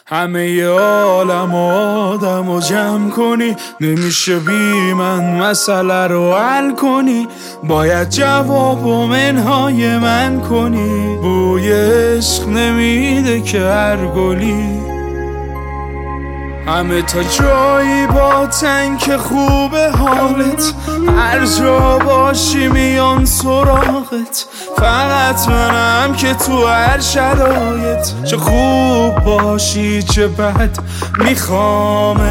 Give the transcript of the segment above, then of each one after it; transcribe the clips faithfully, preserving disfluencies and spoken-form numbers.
همه عالم و آدم و جمع کنی، نمیشه بی من مسئله رو حل کنی. باید جواب و منهای من کنی. بوی عشق نمیده که هر گلی همه تا جایی با تنک خوب حالت، هر جا باشی میان سراغت. فقط منم که تو هر شرایط، چه خوب باشی چه بد میخوامت.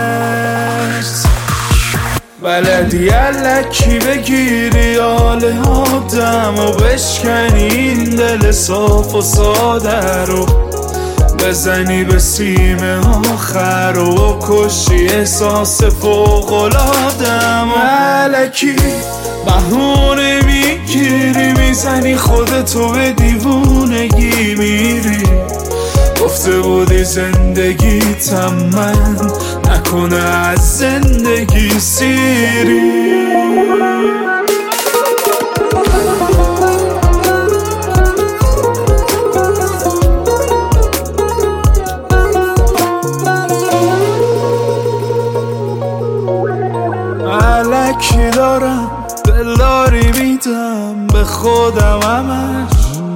بلدی الکی بگیری حال آدم و بشکنی این دل صاف و ساده رو، بزنی به سیم آخر و کشی احساس فوق‌العاده‌ام. الکی بهونه میگیری، میزنی خودتو به دیوونگی میری. گفته بودی زندگیتم من، نکنه از زندگی سیری. الکی دارم دلداری میدم به خودم همش،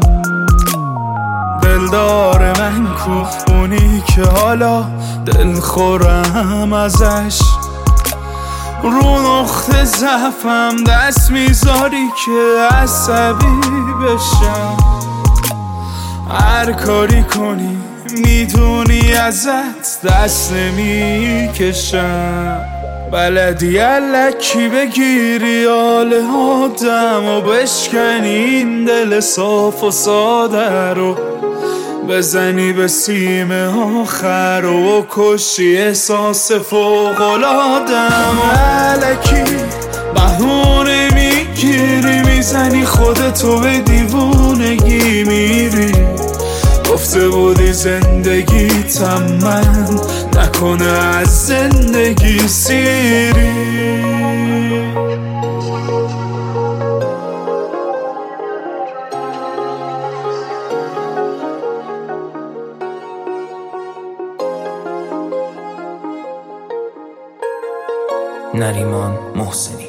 دلدار من کو اونی که حالا دل خورم ازش. رو نقطه ضعفم دست میذاری که عصبی بشم. هر کاری کنی میدونی ازت دست نمیکشم. بلدی الکی بگیری حال آدم و بشکنی این دل صاف و ساده رو، بزنی به سیم آخر و کشی احساس فوق‌العاده‌ام. الکی بهونه میگیری، میزنی خودتو به دیوونگی میری. گفته بودی زندگیتم من، نکنه از زندگی سیری. نریمان محسنی.